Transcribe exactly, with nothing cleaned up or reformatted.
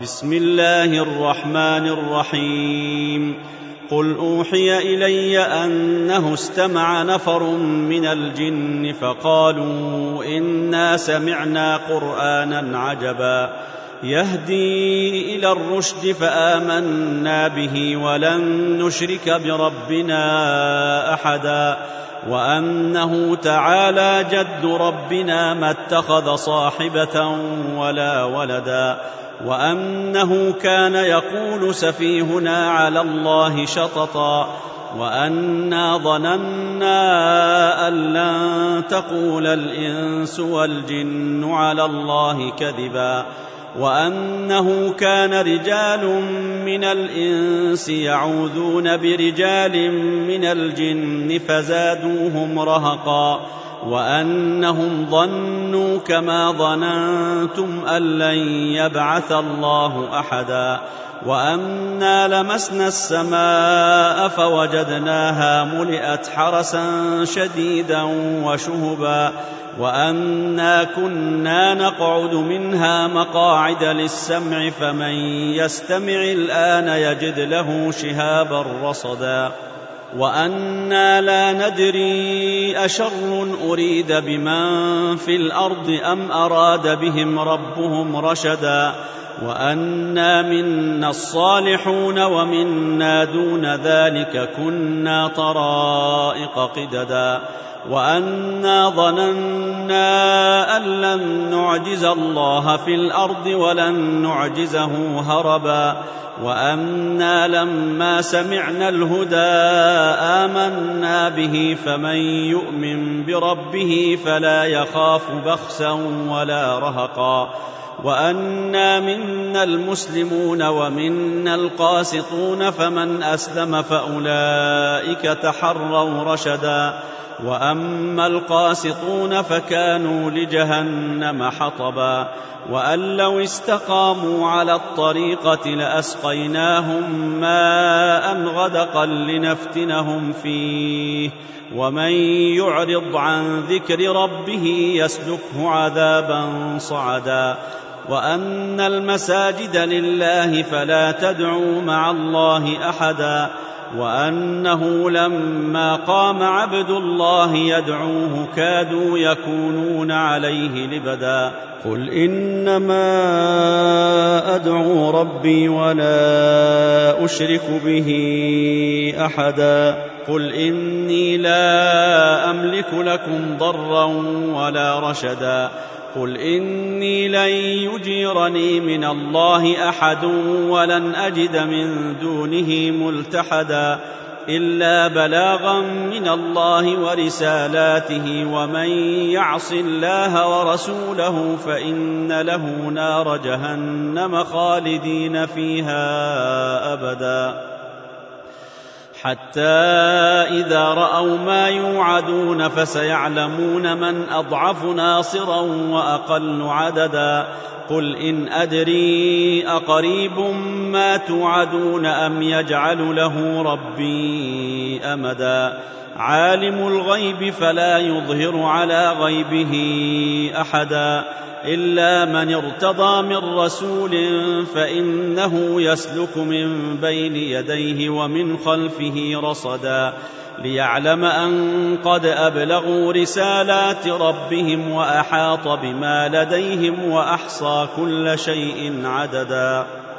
بسم الله الرحمن الرحيم قل أوحي إلي أنه استمع نفر من الجن فقالوا إنا سمعنا قرآنا عجبا يهدي إلى الرشد فآمنا به ولن نشرك بربنا أحدا وأنه تعالى جد ربنا ما اتخذ صاحبة ولا ولدا وأنه كان يقول سفيهنا على الله شططا وأنا ظننا أن لن تقول الإنس والجن على الله كذبا وأنه كان رجال من الإنس يعوذون برجال من الجن فزادوهم رهقا وأنهم ظنوا كما ظننتم أن لن يبعث الله أحدا وأنا لمسنا السماء فوجدناها ملئت حرسا شديدا وشهبا وأنا كنا نقعد منها مقاعد للسمع فمن يستمع الآن يجد له شهابا رصدا وأنا لا ندري أشر أريد بمن في الأرض أم أراد بهم ربهم رشدا وأنا منا الصالحون ومنا دون ذلك كنا طرائق قددا وأنا ظننا أن لن نعجز الله في الأرض ولن نعجزه هربا وأنا لما سمعنا الهدى آمنا به فمن يؤمن بربه فلا يخاف بخسا ولا رهقا وأنا منا المسلمون ومنا القاسطون فمن أسلم فأولئك تحروا رشدا وأما القاسطون فكانوا لجهنم حطبا وأن لو استقاموا على الطريقة لأسقيناهم ماء غدقا لنفتنهم فيه ومن يعرض عن ذكر ربه يسلكه عذابا صعدا وأن المساجد لله فلا تدعوا مع الله أحدا وأنه لما قام عبد الله يدعوه كادوا يكونون عليه لبدا قل إنما أدعو ربي ولا أشرك به أحدا قل إني لا أملك لكم ضرا ولا رشدا قل إني لن يجيرني من الله أحد ولن أجد من دونه ملتحدا إلا بلاغا من الله ورسالاته ومن يعص الله ورسوله فإن له نار جهنم خالدين فيها أبدا حتى إذا رأوا ما يوعدون فسيعلمون من أضعف ناصرا وأقل عددا قل إن أدري أقريب ما توعدون أم يجعل له ربي أمدا عالم الغيب فلا يظهر على غيبه أحدا إلا من ارتضى من رسول فإنه يسلك من بين يديه ومن خلفه رصدا ليعلم أن قد أبلغوا رسالات ربهم وأحاط بما لديهم وأحصى كل شيء عددا